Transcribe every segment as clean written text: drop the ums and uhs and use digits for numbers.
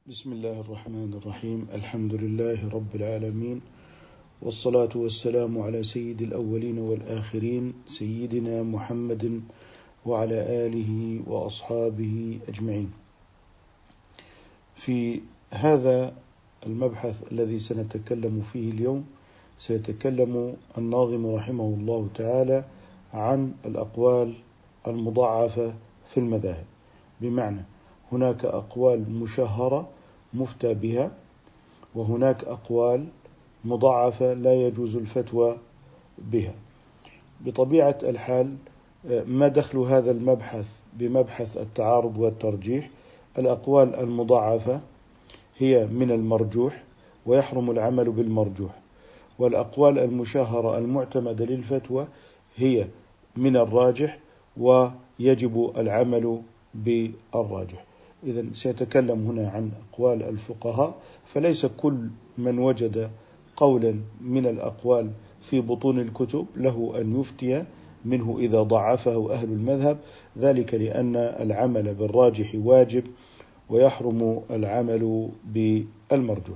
بسم الله الرحمن الرحيم. الحمد لله رب العالمين، والصلاة والسلام على سيد الأولين والآخرين سيدنا محمد وعلى آله وأصحابه أجمعين. في هذا المبحث الذي سنتكلم فيه اليوم سيتكلم الناظم رحمه الله تعالى عن الأقوال المضاعفة في المذاهب، بمعنى هناك أقوال مشهرة مفتى بها، وهناك أقوال مضاعفة لا يجوز الفتوى بها. بطبيعة الحال ما دخل هذا المبحث بمبحث التعارض والترجيح؟ الأقوال المضاعفة هي من المرجوح ويحرم العمل بالمرجوح، والأقوال المشهرة المعتمدة للفتوى هي من الراجح ويجب العمل بالراجح. إذن سيتكلم هنا عن أقوال الفقهاء، فليس كل من وجد قولا من الأقوال في بطون الكتب له أن يفتي منه إذا ضعفه أهل المذهب، ذلك لأن العمل بالراجح واجب ويحرم العمل بالمرجوح.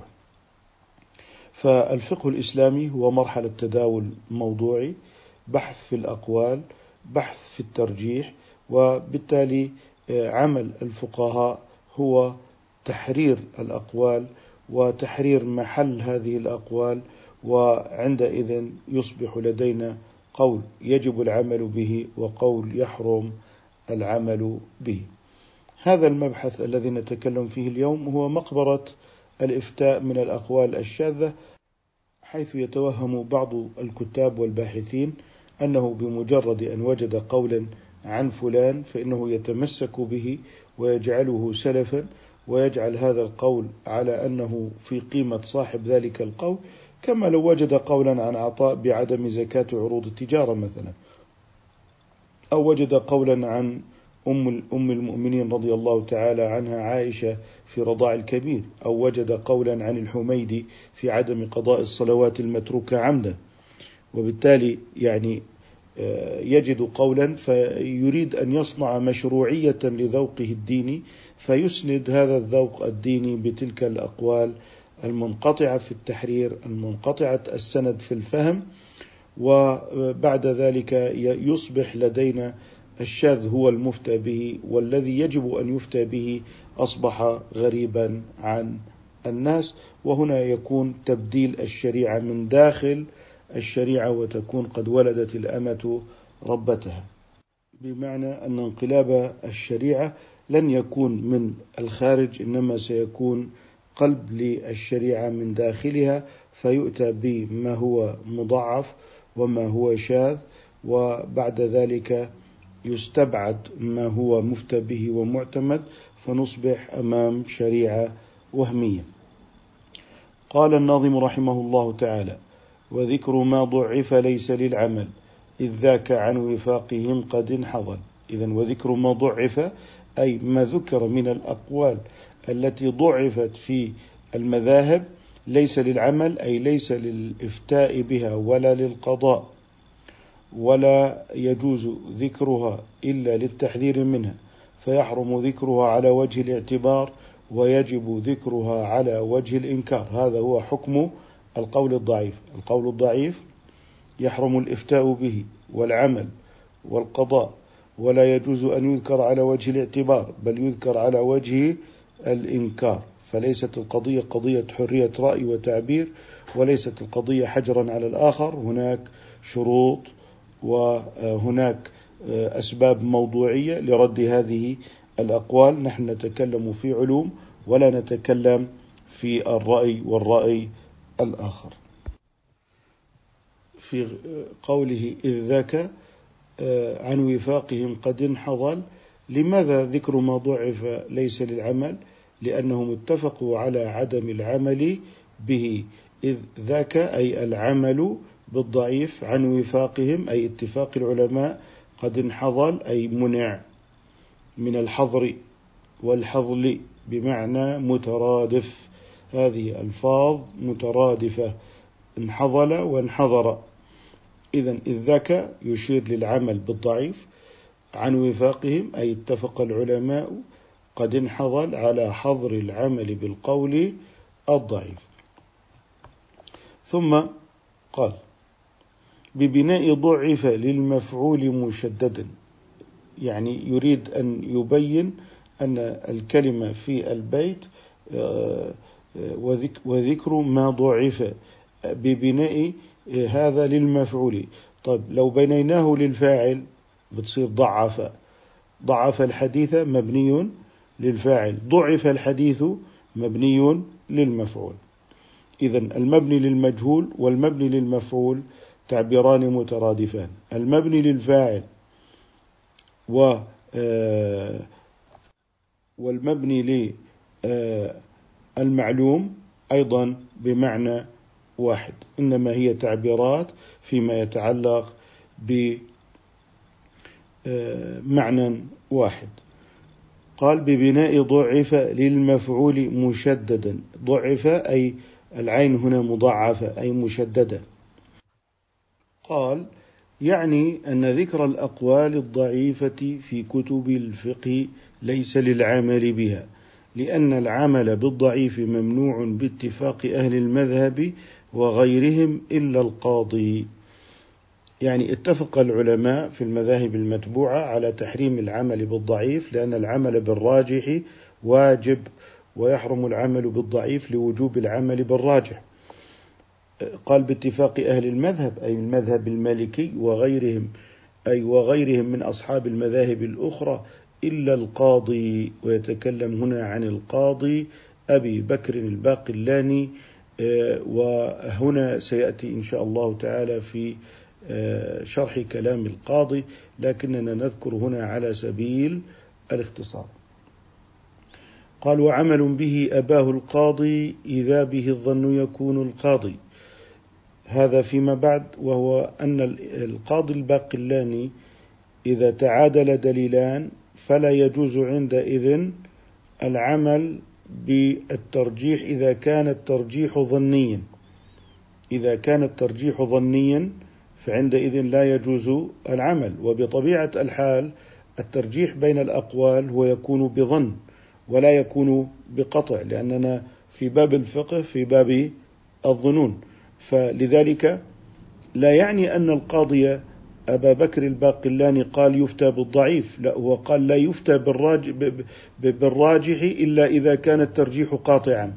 فالفقه الإسلامي هو مرحلة تداول موضوعي، بحث في الأقوال، بحث في الترجيح، وبالتالي عمل الفقهاء هو تحرير الأقوال وتحرير محل هذه الأقوال، وعندئذ يصبح لدينا قول يجب العمل به وقول يحرم العمل به. هذا المبحث الذي نتكلم فيه اليوم هو مقبرة الإفتاء من الأقوال الشاذة، حيث يتوهم بعض الكتاب والباحثين أنه بمجرد أن وجد قولا عن فلان فإنه يتمسك به ويجعله سلفا، ويجعل هذا القول على أنه في قيمة صاحب ذلك القول، كما لو وجد قولا عن عطاء بعدم زكاة عروض التجارة مثلا، أو وجد قولا عن أم المؤمنين رضي الله تعالى عنها عائشة في رضاع الكبير، أو وجد قولا عن الحميدي في عدم قضاء الصلوات المتروكة عمدا. وبالتالي يجد قولا فيريد أن يصنع مشروعية لذوقه الديني، فيسند هذا الذوق الديني بتلك الأقوال المنقطعة في التحرير، المنقطعة السند في الفهم، وبعد ذلك يصبح لدينا الشاذ هو المفتى به، والذي يجب أن يفتى به أصبح غريبا عن الناس. وهنا يكون تبديل الشريعة من داخل الشريعة، وتكون قد ولدت الأمة ربتها، بمعنى أن انقلاب الشريعة لن يكون من الخارج، إنما سيكون قلب للشريعة من داخلها، فيؤتى بما هو مضاعف وما هو شاذ، وبعد ذلك يستبعد ما هو مفتى به ومعتمد، فنصبح أمام شريعة وهمية. قال الناظم رحمه الله تعالى: وذكر ما ضعف ليس للعمل إذ ذاك عن وفاقهم قد انحضل. إذن وذكر ما ضعف أي ما ذكر من الأقوال التي ضعفت في المذاهب ليس للعمل، أي ليس للإفتاء بها ولا للقضاء، ولا يجوز ذكرها إلا للتحذير منها، فيحرم ذكرها على وجه الاعتبار ويجب ذكرها على وجه الإنكار. هذا هو حكم القول الضعيف. القول الضعيف يحرم الإفتاء به والعمل والقضاء، ولا يجوز أن يذكر على وجه الاعتبار، بل يذكر على وجه الإنكار. فليست القضية قضية حرية رأي وتعبير، وليست القضية حجرا على الآخر. هناك شروط وهناك أسباب موضوعية لرد هذه الأقوال. نحن نتكلم في علوم ولا نتكلم في الرأي والرأي الآخر. في قوله إذ ذاك عن وفاقهم قد انحضل، لماذا ذكر ما ضعف ليس للعمل؟ لأنهم اتفقوا على عدم العمل به، إذ ذاك أي العمل بالضعيف، عن وفاقهم أي اتفاق العلماء، قد انحضل أي منع من الحظر والحظل، بمعنى مترادف. هذه ألفاظ مترادفة، انحضل وانحضر. إذن إذ ذاك يشير للعمل بالضعيف، عن وفاقهم أي اتفق العلماء قد انحضل على حظر العمل بالقول الضعيف. ثم قال ببناء ضعف للمفعول مشددا، يعني يريد أن يبين أن الكلمة في البيت وذكر ما ضعف ببناء هذا للمفعول. طيب لو بنيناه للفاعل بتصير ضعف الحديث مبني للفاعل، ضعف الحديث مبني للمفعول. إذن المبني للمجهول والمبني للمفعول تعبيران مترادفان. المبني للفاعل والمبني للمعلوم أيضا بمعنى واحد، إنما هي تعبيرات فيما يتعلق بمعنى واحد. قال ببناء ضعف للمفعول مشددا، ضعف أي العين هنا مضاعفة أي مشددة. قال يعني أن ذكر الأقوال الضعيفة في كتب الفقه ليس للعمل بها، لأن العمل بالضعيف ممنوع باتفاق أهل المذهب وغيرهم إلا القاضي. يعني اتفق العلماء في المذاهب المتبوعة على تحريم العمل بالضعيف، لأن العمل بالراجح واجب، ويحرم العمل بالضعيف لوجوب العمل بالراجح. قال باتفاق أهل المذهب أي المذهب المالكي وغيرهم، أي وغيرهم من أصحاب المذاهب الأخرى إلا القاضي. ويتكلم هنا عن القاضي أبي بكر الباقلاني، وهنا سيأتي إن شاء الله تعالى في شرح كلام القاضي، لكننا نذكر هنا على سبيل الاختصار. قال وعمل به أباه القاضي إذا به الظن يكون القاضي. هذا فيما بعد، وهو أن القاضي الباقلاني إذا تعادل دليلان فلا يجوز عندئذ العمل بالترجيح إذا كان الترجيح ظنيا. إذا كان الترجيح ظنيا فعندئذ لا يجوز العمل. وبطبيعة الحال الترجيح بين الأقوال هو يكون بظن ولا يكون بقطع، لأننا في باب الفقه في باب الظنون. فلذلك لا يعني أن القاضي أبا بكر الباقلاني قال يفتى بالضعيف، لا، هو قال لا يفتى بالراجح إلا إذا كان الترجيح قاطعا،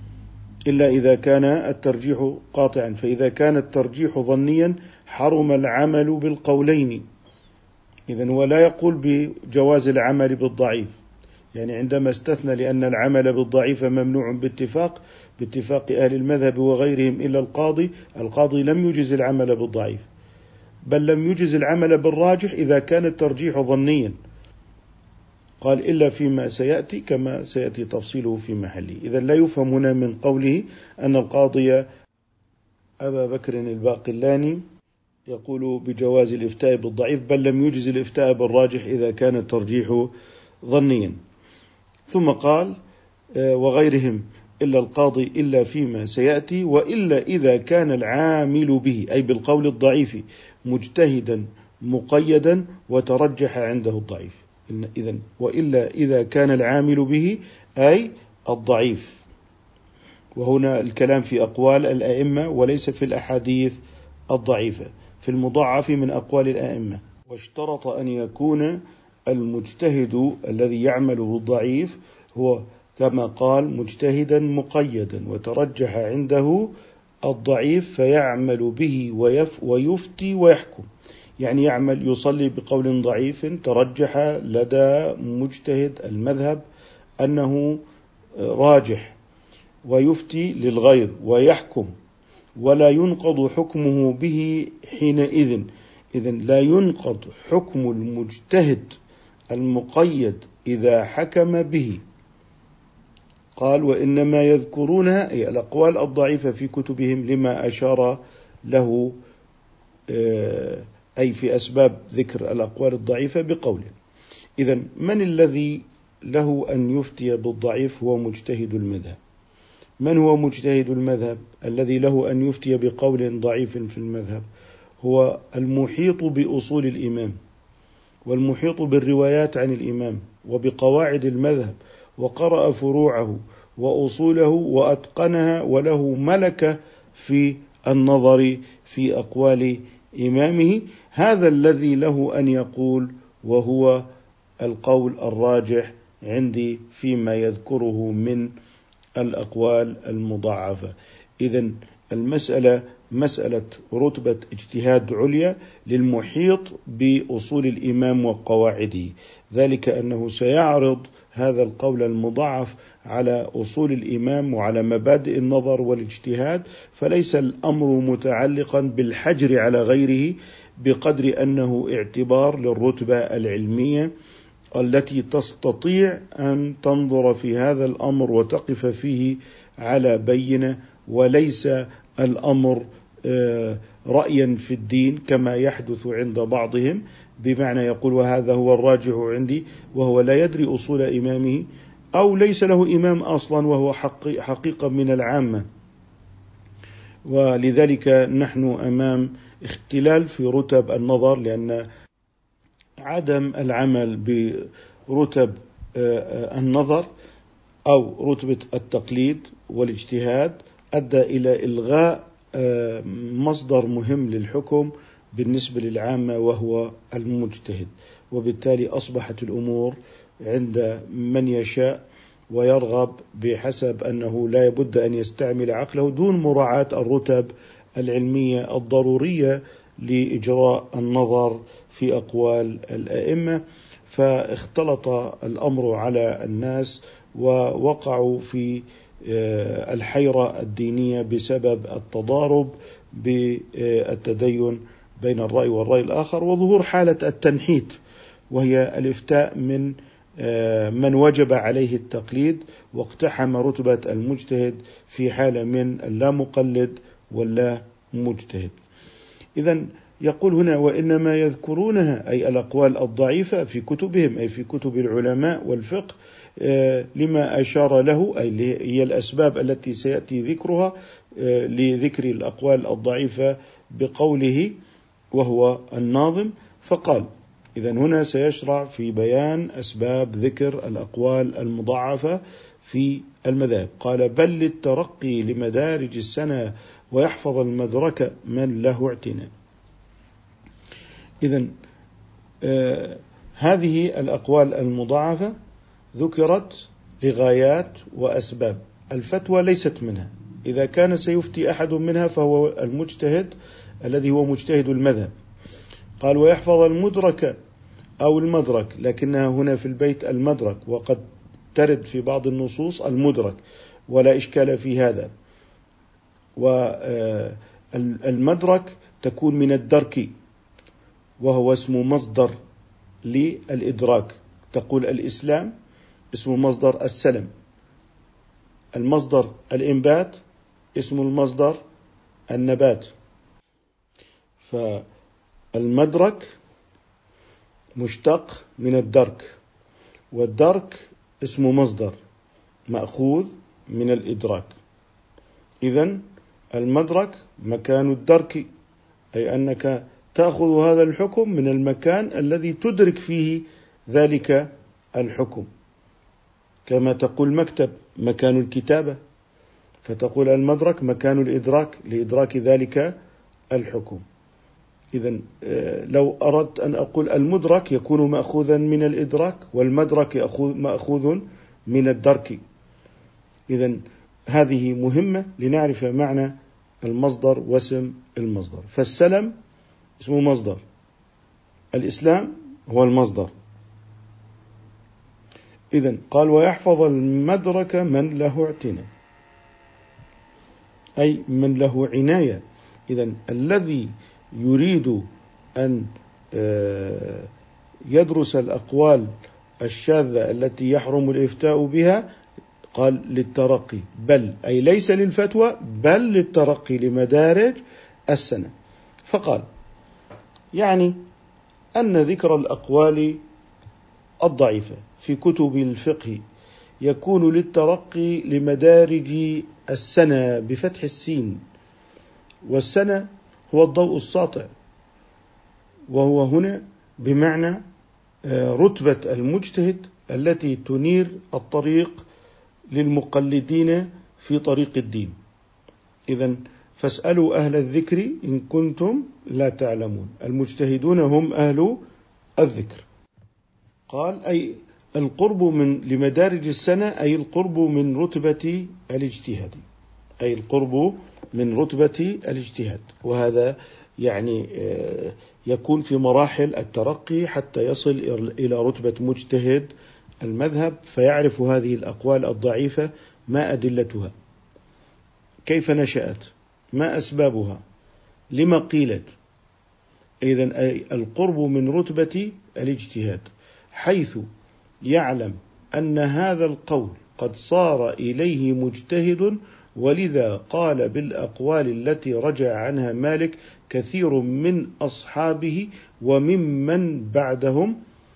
فإذا كان الترجيح ظنيا حرم العمل بالقولين. إذن هو لا يقول بجواز العمل بالضعيف، يعني عندما استثنى لأن العمل بالضعيف ممنوع باتفاق أهل المذهب وغيرهم إلا القاضي لم يجز العمل بالضعيف، بل لم يجز العمل بالراجح إذا كان الترجيح ظنيا. قال إلا فيما سيأتي كما سيأتي تفصيله في محله. إذن لا يفهم هنا من قوله أن القاضي أبا بكر الباقلاني يقول بجواز الإفتاء بالضعيف، بل لم يجز الإفتاء بالراجح إذا كان الترجيح ظنيا. ثم قال وغيرهم إلا القاضي إلا فيما سيأتي، وإلا إذا كان العامل به أي بالقول الضعيف مجتهدا مقيدا وترجح عنده الضعيف. إذن وإلا إذا كان العامل به أي الضعيف، وهنا الكلام في أقوال الأئمة وليس في الأحاديث الضعيفة، في المضاعف من أقوال الأئمة. واشترط أن يكون المجتهد الذي يعمل بالضعيف هو كما قال مجتهدا مقيدا وترجح عنده الضعيف فيعمل به ويفتي ويحكم. يعني يصلي بقول ضعيف ترجح لدى مجتهد المذهب أنه راجح، ويفتي للغير ويحكم، ولا ينقض حكمه به حينئذ. إذن لا ينقض حكم المجتهد المقيد إذا حكم به. قال وإنما يذكرونها أي الأقوال الضعيفة في كتبهم لما أشار له، أي في أسباب ذكر الأقوال الضعيفة بقوله. إذن من الذي له أن يفتي بالضعيف؟ هو مجتهد المذهب. من هو مجتهد المذهب الذي له أن يفتي بقول ضعيف في المذهب؟ هو المحيط بأصول الإمام والمحيط بالروايات عن الإمام وبقواعد المذهب وقرأ فروعه وأصوله وأتقنها، وله ملكة في النظر في أقوال إمامه، هذا الذي له أن يقول، وهو القول الراجح عندي فيما يذكره من الأقوال المضاعفة. إذن المسألة مسألة رتبة اجتهاد عليا للمحيط بأصول الإمام وقواعده، ذلك أنه سيعرض هذا القول المضاعف على أصول الإمام وعلى مبادئ النظر والاجتهاد، فليس الأمر متعلقا بالحجر على غيره بقدر أنه اعتبار للرتبة العلمية التي تستطيع أن تنظر في هذا الأمر وتقف فيه على بينة، وليس الأمر رأيا في الدين كما يحدث عند بعضهم، بمعنى يقول وهذا هو الراجح عندي، وهو لا يدري أصول إمامه، أو ليس له إمام أصلا وهو حقيقة من العامة. ولذلك نحن أمام اختلال في رتب النظر، لأن عدم العمل برتب النظر أو رتبة التقليد والاجتهاد أدى إلى إلغاء مصدر مهم للحكم بالنسبة للعامة وهو المجتهد، وبالتالي أصبحت الأمور عند من يشاء ويرغب بحسب أنه لا يبد أن يستعمل عقله دون مراعاة الرتب العلمية الضرورية لإجراء النظر في أقوال الأئمة، فاختلط الأمر على الناس ووقعوا في الحيرة الدينية بسبب التضارب بالتدين بين الرأي والرأي الآخر، وظهور حالة التنحيت، وهي الإفتاء من وجب عليه التقليد واقتحم رتبة المجتهد في حالة من اللا مقلد واللا مجتهد. إذن يقول هنا وإنما يذكرونها أي الأقوال الضعيفة في كتبهم، أي في كتب العلماء والفقه، لما أشار له، أي هي الأسباب التي سيأتي ذكرها لذكر الأقوال الضعيفة بقوله وهو الناظم. فقال إذن هنا سيشرع في بيان أسباب ذكر الأقوال المضاعفة في المذاهب. قال بل للترقي لمدارج السنة ويحفظ المدرك من له اعتناء. إذن هذه الأقوال المضاعفة ذكرت لغايات وأسباب، الفتوى ليست منها، إذا كان سيفتي أحد منها فهو المجتهد الذي هو مجتهد المذهب. قال ويحفظ المدرك أو المدرك، لكنها هنا في البيت المدرك، وقد ترد في بعض النصوص المدرك ولا إشكال في هذا. والمدرك تكون من الدرك، وهو اسم مصدر للإدراك، تقول الإسلام اسم مصدر السلم، المصدر الإنبات اسم المصدر النبات، فالمدرك مشتق من الدرك، والدرك اسم مصدر مأخوذ من الإدراك. إذن المدرك مكان الدرك، أي أنك تأخذ هذا الحكم من المكان الذي تدرك فيه ذلك الحكم، كما تقول مكتب مكان الكتابة، فتقول المدرك مكان الإدراك لإدراك ذلك الحكم. إذن لو أردت أن أقول المدرك يكون مأخوذا من الإدراك، والمدرك مأخوذ من الدرك. إذن هذه مهمة لنعرف معنى المصدر واسم المصدر. فالسلم اسم مصدر، الإسلام هو المصدر. إذن قال ويحفظ المدرك من له اعتناء، أي من له عناية. إذن الذي يريد أن يدرس الأقوال الشاذة التي يحرم الإفتاء بها، قال للترقي، بل أي ليس للفتوى بل للترقي لمدارج السنة. فقال يعني أن ذكر الأقوال الضعيفة في كتب الفقه يكون للترقي لمدارج السنة بفتح السين، والسنة هو الضوء الساطع، وهو هنا بمعنى رتبة المجتهد التي تنير الطريق للمقلدين في طريق الدين. إذن فاسألوا أهل الذكر إن كنتم لا تعلمون. المجتهدون هم أهل الذكر. قال أي القرب لمدارج السنة، أي القرب من رتبة الاجتهاد، أي القرب من رتبة الاجتهاد. وهذا يعني يكون في مراحل الترقي حتى يصل إلى رتبة مجتهد المذهب، فيعرف هذه الأقوال الضعيفة ما أدلتها، كيف نشأت، ما أسبابها، لما قيلت. إذن أي القرب من رتبة الاجتهاد، حيث يعلم أن هذا القول قد صار إليه مجتهد، ولذا قال بالأقوال التي رجع عنها مالك كثير من أصحابه وممن بعدهم.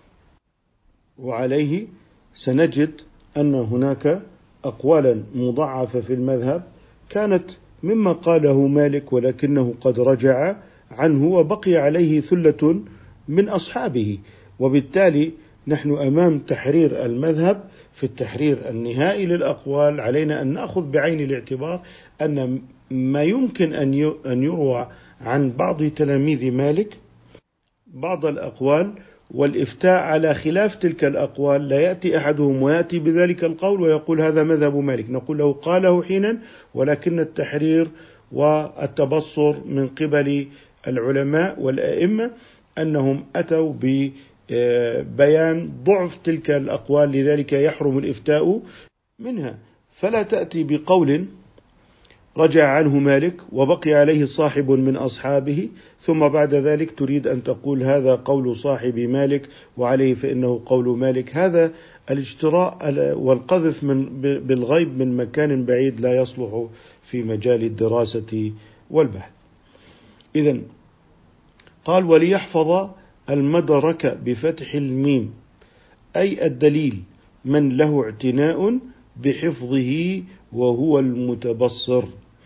وعليه سنجد أن هناك أقوالا مضاعفة في المذهب كانت مما قاله مالك، ولكنه قد رجع عنه وبقي عليه ثلة من أصحابه. وبالتالي نحن أمام تحرير المذهب. في التحرير النهائي للأقوال علينا أن نأخذ بعين الاعتبار أن ما يمكن أن يروى عن بعض تلاميذ مالك بعض الأقوال والإفتاء على خلاف تلك الأقوال، لا يأتي أحدهم ويأتي بذلك القول ويقول هذا مذهب مالك، نقول له قاله حينا، ولكن التحرير والتبصر من قبل العلماء والأئمة أنهم أتوا ببيان ضعف تلك الأقوال، لذلك يحرم الإفتاء منها. فلا تأتي بقول رجع عنه مالك وبقي عليه صاحب من أصحابه ثم بعد ذلك تريد أن تقول هذا قول صاحب مالك وعليه فإنه قول مالك. هذا الاجتراء والقذف بالغيب من مكان بعيد لا يصلح في مجال الدراسة والبحث. إذن قال وليحفظ المدرك بفتح الميم، أي الدليل من له اعتناء بحفظه وهو المتبصر.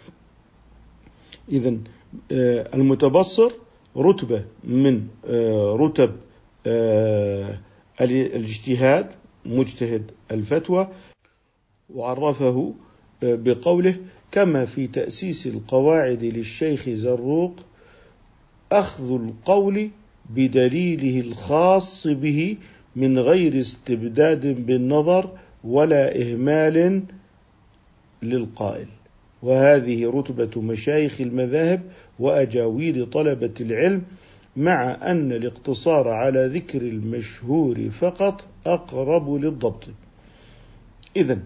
إذن المتبصر رتبة من رتب الاجتهاد، مجتهد الفتوى. وعرفه بقوله كما في تأسيس القواعد للشيخ زروق أخذ القول بدليله الخاص به من غير استبداد بالنظر ولا إهمال للقائل. وهذه رتبة مشايخ المذاهب وأجاويد طلبة العلم، مع أن الاقتصار على ذكر المشهور فقط أقرب للضبط. إذن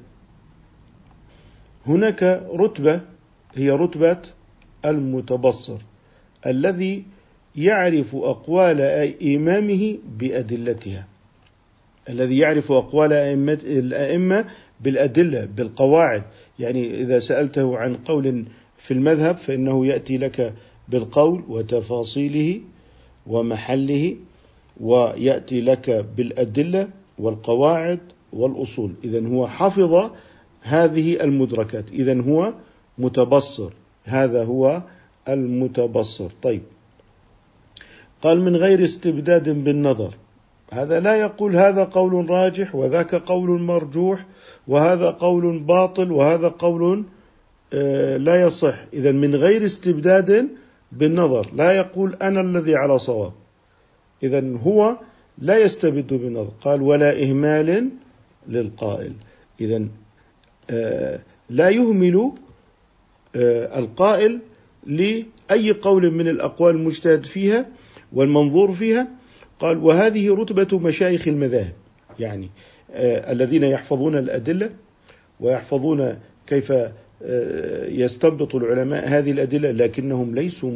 هناك رتبة هي رتبة المتبصر الذي يعرف أقوال إمامه بأدلتها، الذي يعرف أقوال الأئمة بالأدلة بالقواعد. يعني إذا سألته عن قول في المذهب فإنه يأتي لك بالقول وتفاصيله ومحله، ويأتي لك بالأدلة والقواعد والأصول. إذن هو حفظ هذه المدركات، إذن هو متبصر، هذا هو المتبصر. طيب قال من غير استبداد بالنظر، هذا لا يقول هذا قول راجح وذاك قول مرجوح وهذا قول باطل وهذا قول لا يصح. إذن من غير استبداد بالنظر، لا يقول أنا الذي على صواب، إذن هو لا يستبد بالنظر. قال ولا إهمال للقائل، إذن لا يهمل القائل لأي قول من الأقوال المجتهد فيها والمنظور فيها. قال وهذه رتبة مشايخ المذاهب، يعني الذين يحفظون الأدلة ويحفظون كيف يستنبط العلماء هذه الأدلة، لكنهم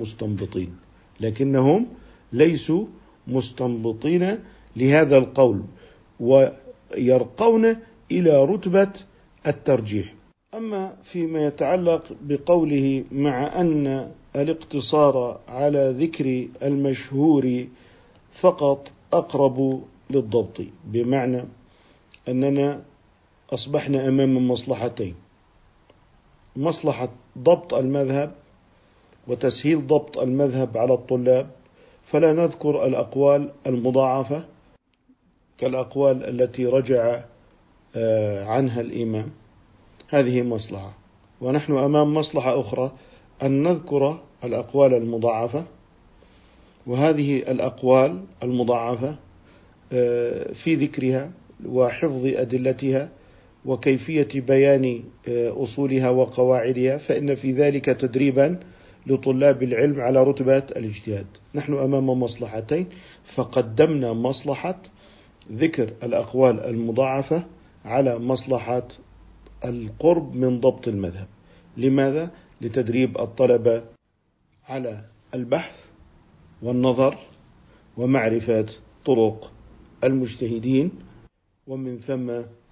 ليسوا مستنبطين لهذا القول، ويرقون إلى رتبة الترجيح. أما فيما يتعلق بقوله مع أن الاقتصار على ذكر المشهور فقط أقرب للضبط، بمعنى أننا أصبحنا أمام مصلحتين: مصلحة ضبط المذهب وتسهيل ضبط المذهب على الطلاب، فلا نذكر الأقوال المضاعفة كالأقوال التي رجع عنها الإمام، هذه مصلحة. ونحن أمام مصلحة أخرى، أن نذكر الأقوال المضاعفة، وهذه الأقوال المضاعفة في ذكرها وحفظ أدلتها وكيفية بيان أصولها وقواعدها، فإن في ذلك تدريبا لطلاب العلم على رتبة الاجتهاد. نحن أمام مصلحتين، فقدمنا مصلحة ذكر الأقوال المضاعفة على مصلحة القرب من ضبط المذهب. لماذا؟ لتدريب الطلبة على البحث والنظر ومعرفة طرق المجتهدين، ومن ثم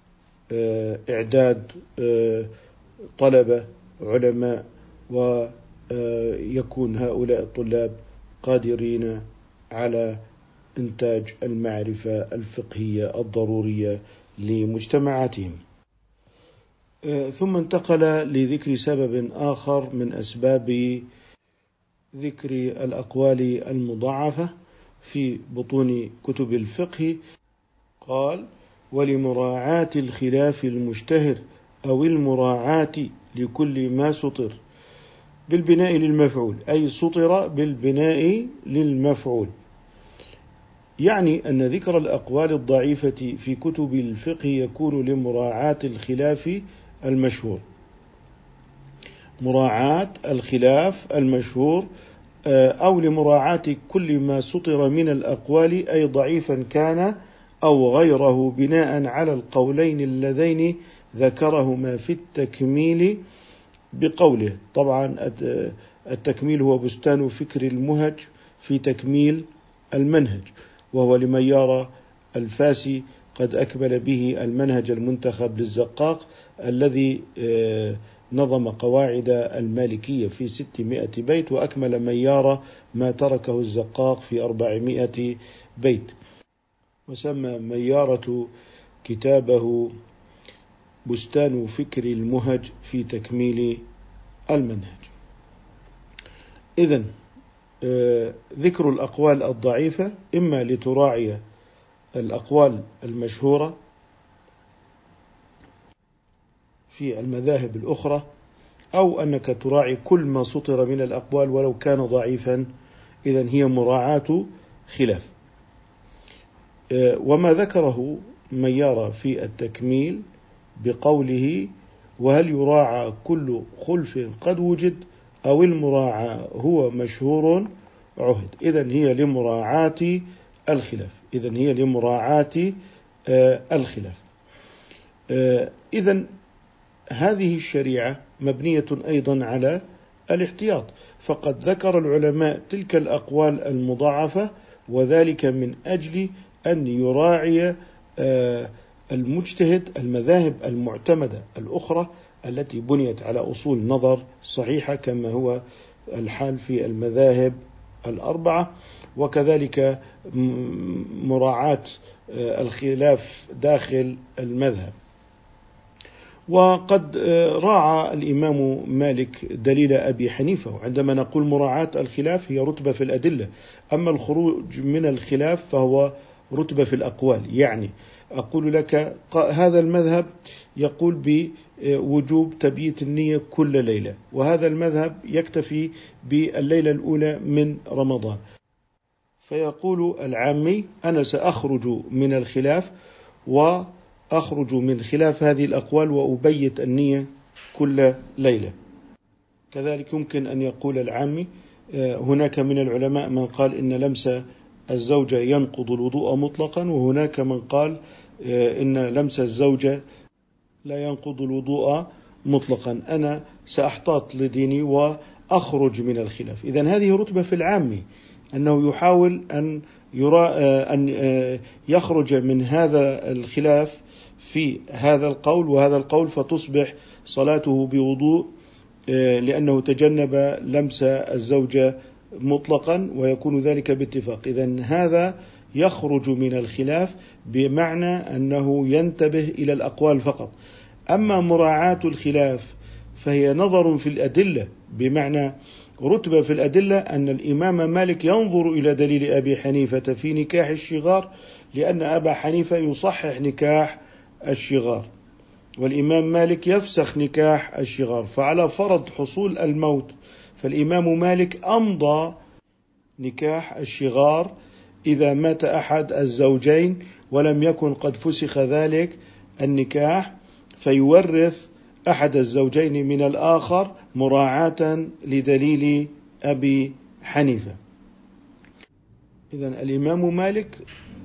إعداد طلبة علماء، ويكون هؤلاء الطلاب قادرين على إنتاج المعرفة الفقهية الضرورية لمجتمعاتهم. ثم انتقل لذكر سبب آخر من أسباب ذكر الأقوال المضاعفة في بطون كتب الفقه. قال: ولمراعاة الخلاف المشتهر أو المراعاة لكل ما سطر بالبناء للمفعول، أي سطر بالبناء للمفعول، يعني أن ذكر الأقوال الضعيفة في كتب الفقه يكون لمراعاة الخلاف المشهور، مراعاة الخلاف المشهور، أو لمراعاة كل ما سطر من الأقوال، أي ضعيفا كان أو غيره، بناء على القولين اللذين ذكرهما في التكميل بقوله. طبعا التكميل هو بستان فكر المهج في تكميل المنهج، وهو لميار الفاسي، قد أكمل به المنهج المنتخب للزقاق الذي نظم قواعد المالكية في 600 بيت، وأكمل ميار ما تركه الزقاق في 400 بيت، وسمى ميارة كتابه بستان فكر المهج في تكميل المنهج. إذن ذكر الأقوال الضعيفة إما لتراعي الأقوال المشهورة في المذاهب الأخرى، أو أنك تراعي كل ما سطر من الأقوال ولو كان ضعيفا، إذن هي مراعاة خلاف. وما ذكره ميارة في التكميل بقوله: وهل يراعى كل خلف قد وجد أو المراعى هو مشهور عهد، إذن هي لمراعاة الخلاف، إذن هي لمراعاة الخلاف. إذن هذه الشريعة مبنية أيضا على الاحتياط، فقد ذكر العلماء تلك الأقوال المضاعفة، وذلك من أجل أن يراعي المجتهد المذاهب المعتمدة الأخرى التي بنيت على أصول نظر صحيحة، كما هو الحال في المذاهب الأربعة، وكذلك مراعاة الخلاف داخل المذهب. وقد راعى الإمام مالك دليل أبي حنيفة، وعندما نقول مراعاة الخلاف هي رتبة في الأدلة، أما الخروج من الخلاف فهو رتبة في الأقوال. يعني أقول لك هذا المذهب يقول بوجوب تبييت النية كل ليلة، وهذا المذهب يكتفي بالليلة الأولى من رمضان، فيقول العامي: أنا سأخرج من الخلاف وأخرج من خلاف هذه الأقوال وأبيت النية كل ليلة. كذلك يمكن أن يقول العامي: هناك من العلماء من قال إن لمس الزوجة ينقض الوضوء مطلقا، وهناك من قال إن لمس الزوجة لا ينقض الوضوء مطلقا، أنا سأحتاط لديني وأخرج من الخلاف. إذن هذه رتبة في العامي، أنه يحاول أن يخرج من هذا الخلاف في هذا القول وهذا القول، فتصبح صلاته بوضوء لأنه تجنب لمس الزوجة مطلقا، ويكون ذلك باتفاق. إذن هذا يخرج من الخلاف بمعنى أنه ينتبه إلى الأقوال فقط. أما مراعاة الخلاف فهي نظر في الأدلة، بمعنى رتبة في الأدلة، أن الإمام مالك ينظر إلى دليل أبي حنيفة في نكاح الشغار لأن أبا حنيفة يصحح نكاح الشغار، والإمام مالك يفسخ نكاح الشغار. فعلى فرض حصول الموت فالإمام مالك أمضى نكاح الشغار إذا مات أحد الزوجين ولم يكن قد فسخ ذلك النكاح، فيورث أحد الزوجين من الآخر مراعاة لدليل أبي حنيفة. إذن الإمام مالك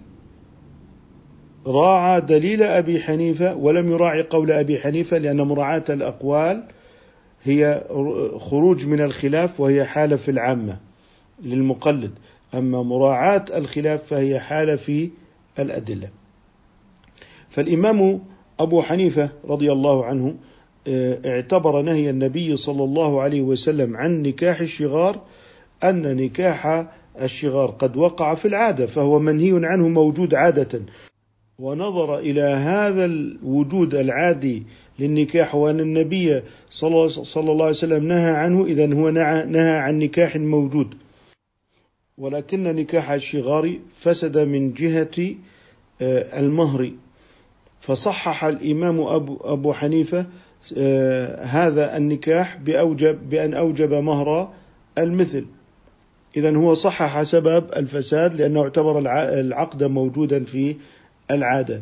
راعى دليل أبي حنيفة ولم يراعي قول أبي حنيفة، لأن مراعاة الأقوال هي خروج من الخلاف وهي حالة في العامة للمقلد، أما مراعاة الخلاف فهي حالة في الأدلة. فالإمام أبو حنيفة رضي الله عنه اعتبر نهي النبي صلى الله عليه وسلم عن نكاح الشغار أن نكاح الشغار قد وقع في العادة فهو منهي عنه موجود عادة، ونظر إلى هذا الوجود العادي للنكاح وأن النبي صلى الله عليه وسلم نهى عنه، إذن هو نهى عن نكاح موجود. ولكن نكاح الشغار فسد من جهة المهر، فصحح الإمام أبو حنيفة هذا النكاح بأن أوجب مهر المثل. إذن هو صحح سبب الفساد لأنه اعتبر العقد موجودا في العادة.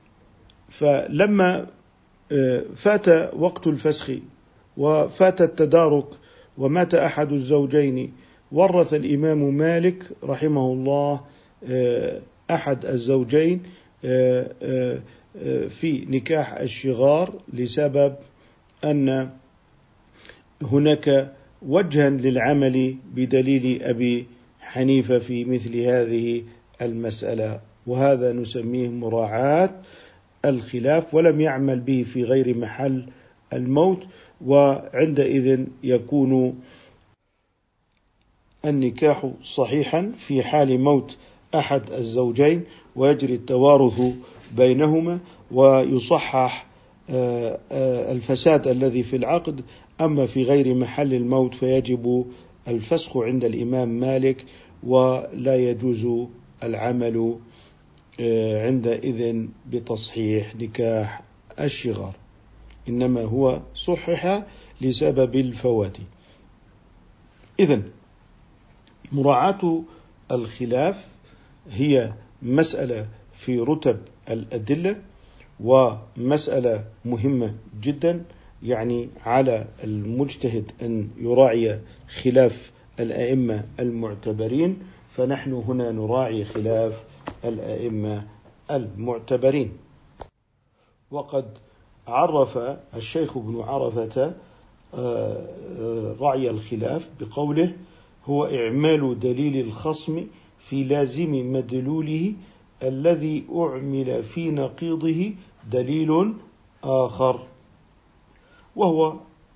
فلما فات وقت الفسخ وفات التدارك ومات أحد الزوجين، ورث الإمام مالك رحمه الله أحد الزوجين في نكاح الشغار، لسبب أن هناك وجها للعمل بدليل أبي حنيفة في مثل هذه المسألة، وهذا نسميه مراعاة الخلاف، ولم يعمل به في غير محل الموت، وعندئذ يكون النكاح صحيحا في حال موت أحد الزوجين، ويجري التوارث بينهما ويصحح الفساد الذي في العقد. أما في غير محل الموت فيجب الفسخ عند الإمام مالك، ولا يجوز العمل عندئذ بتصحيح نكاح الشغار، إنما هو صحح لسبب الفوات. إذن مراعاة الخلاف هي مسألة في رتب الأدلة، ومسألة مهمة جدا، يعني على المجتهد أن يراعي خلاف الأئمة المعتبرين، فنحن هنا نراعي خلاف الأئمة المعتبرين. وقد عرف الشيخ ابن عرفة رعي الخلاف بقوله: هو إعمال دليل الخصم في لازم مدلوله الذي أعمل في نقيضه دليل آخر، وهو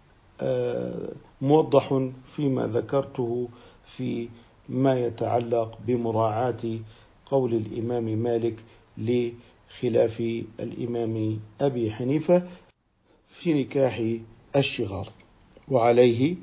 موضح فيما ذكرته في ما يتعلق بمراعاة قول الإمام مالك لخلاف الإمام أبي حنيفة في نكاح الشغار، وعليه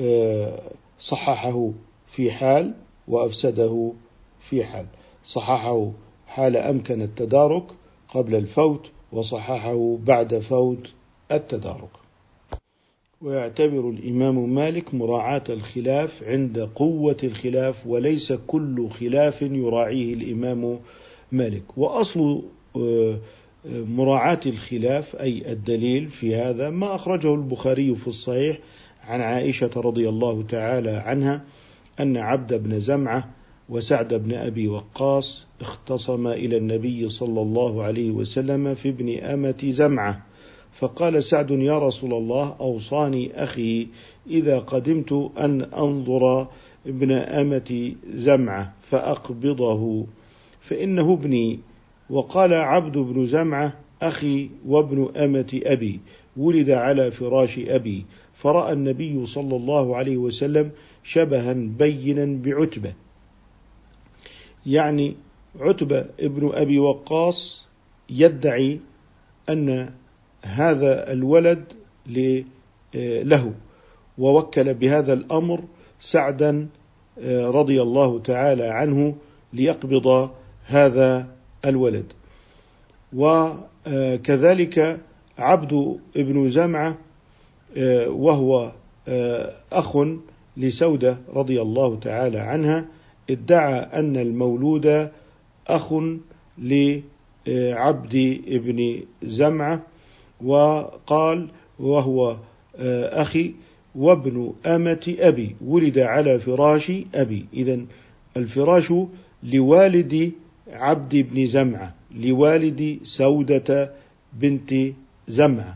صححه في حال وأفسده في حال. صححه حال أمكن التدارك قبل الفوت، وصححه بعد فوت التدارك. ويعتبر الإمام مالك مراعاة الخلاف عند قوة الخلاف، وليس كل خلاف يراعيه الإمام مالك. وأصل مراعاة الخلاف أي الدليل في هذا ما أخرجه البخاري في الصحيح عن عائشة رضي الله تعالى عنها أن عبد بن زمعة وسعد بن أبي وقاص اختصما إلى النبي صلى الله عليه وسلم في ابن أمة زمعة، فقال سعد: يا رسول الله، أوصاني أخي إذا قدمت أن أنظر ابن أمة زمعة فأقبضه فإنه ابني. وقال عبد بن زمعة: أخي وابن أمة أبي، ولد على فراش أبي. فرأى النبي صلى الله عليه وسلم شبها بينا بعتبة، يعني عتبة ابن أبي وقاص يدعي أن هذا الولد له، ووكل بهذا الأمر سعدا رضي الله تعالى عنه ليقبض هذا الولد. وكذلك عبد ابن زمعة وهو أخ لسودة رضي الله تعالى عنها، ادعى أن المولود أخ لعبد ابن زمعة، وقال وهو أخي وابن أمة أبي، ولد على فراش أبي. إذن الفراش لوالد عبد بن زمعة، لوالد سودة بنت زمعة.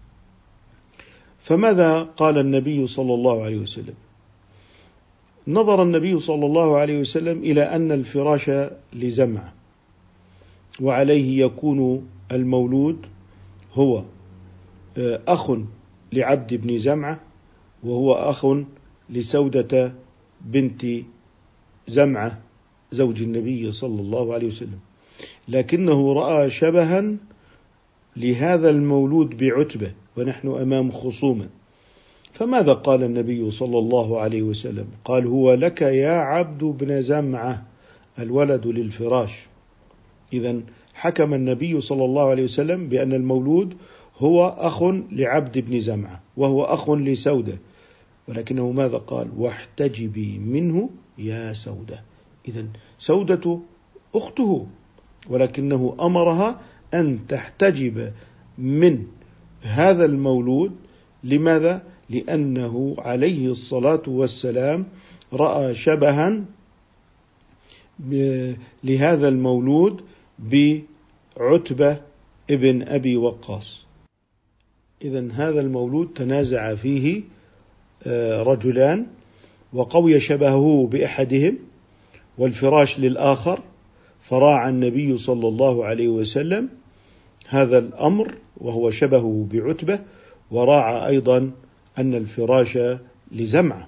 فماذا قال النبي صلى الله عليه وسلم؟ نظر النبي صلى الله عليه وسلم إلى أن الفراش لزمعة، وعليه يكون المولود هو أخ لعبد بن زمعة، وهو أخ لسودة بنت زمعة زوج النبي صلى الله عليه وسلم، لكنه رأى شبها لهذا المولود بعتبة، ونحن أمام خصومة. فماذا قال النبي صلى الله عليه وسلم؟ قال: هو لك يا عبد بن زمعة، الولد للفراش. إذن حكم النبي صلى الله عليه وسلم بأن المولود هو أخ لعبد بن زمعة، وهو أخ لسودة، ولكنه ماذا قال؟ واحتجبي منه يا سودة. إذن سودة أخته، ولكنه أمرها أن تحتجب من هذا المولود. لماذا؟ لأنه عليه الصلاة والسلام رأى شبها لهذا المولود بعتبة ابن أبي وقاص. إذن هذا المولود تنازع فيه رجلان، وقوي شبهه بأحدهم والفراش للآخر، فراعى النبي صلى الله عليه وسلم هذا الأمر وهو شبهه بعتبة، وراعى أيضا أن الفراش لزمعة.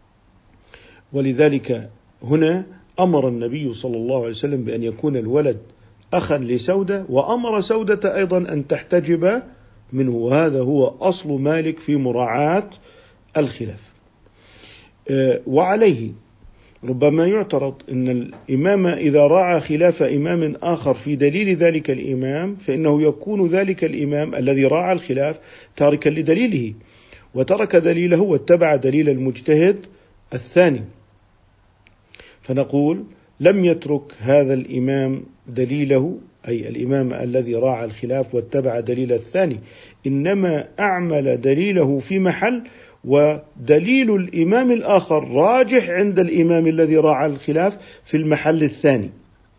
ولذلك هنا أمر النبي صلى الله عليه وسلم بأن يكون الولد أخا لسودة، وأمر سودة أيضا أن تحتجب منه. وهذا هو أصل مالك في مراعاة الخلاف. وعليه ربما يعترض أن الإمام إذا راعى خلاف إمام آخر في دليل ذلك الإمام، فإنه يكون ذلك الإمام الذي راعى الخلاف تاركا لدليله، وترك دليله واتبع دليل المجتهد الثاني. فنقول: لم يترك هذا الإمام دليله، أي الإمام الذي راعى الخلاف واتبع دليل الثاني، إنما أعمل دليله في محل، ودليل الإمام الآخر راجح عند الإمام الذي راعى الخلاف في المحل الثاني.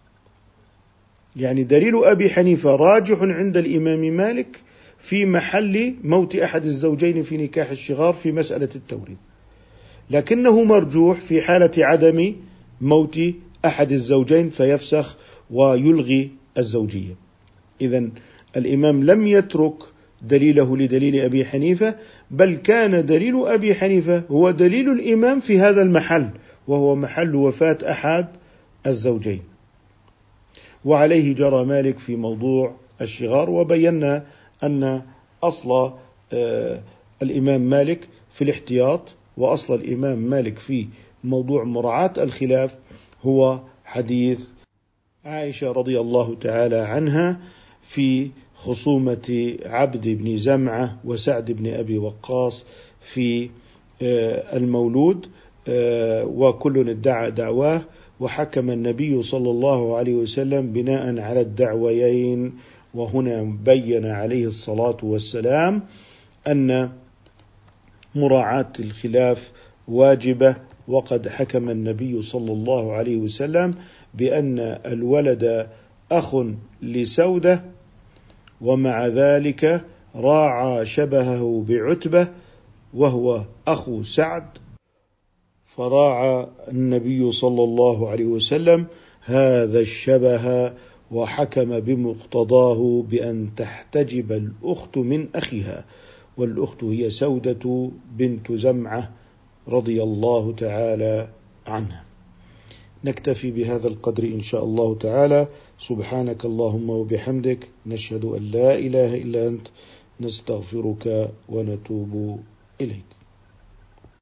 يعني دليل أبي حنيفة راجح عند الإمام مالك في محل موت أحد الزوجين في نكاح الشغار في مسألة التوريث، لكنه مرجوح في حالة عدم موت أحد الزوجين فيفسخ ويلغي الزوجية. إذن الإمام لم يترك دليله لدليل أبي حنيفة، بل كان دليل أبي حنيفة هو دليل الإمام في هذا المحل، وهو محل وفاة أحد الزوجين. وعليه جرى مالك في موضوع الشغار. وبينا أن أصل الإمام مالك في الاحتياط، وأصل الإمام مالك في موضوع مراعاة الخلاف هو حديث عائشة رضي الله تعالى عنها في خصومة عبد بن زمعة وسعد بن أبي وقاص في المولود، وكل ادعى دعواه، وحكم النبي صلى الله عليه وسلم بناء على الدعويين. وهنا بين عليه الصلاة والسلام أن مراعاة الخلاف واجبة، وقد حكم النبي صلى الله عليه وسلم بأن الولد أخ لسودة، ومع ذلك راعى شبهه بعتبة وهو أخو سعد، فراعى النبي صلى الله عليه وسلم هذا الشبه، وحكم بمقتضاه بأن تحتجب الأخت من أخيها، والأخت هي سودة بنت زمعة رضي الله تعالى عنها. نكتفي بهذا القدر إن شاء الله تعالى. سبحانك اللهم وبحمدك، نشهد أن لا إله إلا أنت، نستغفرك ونتوب إليك.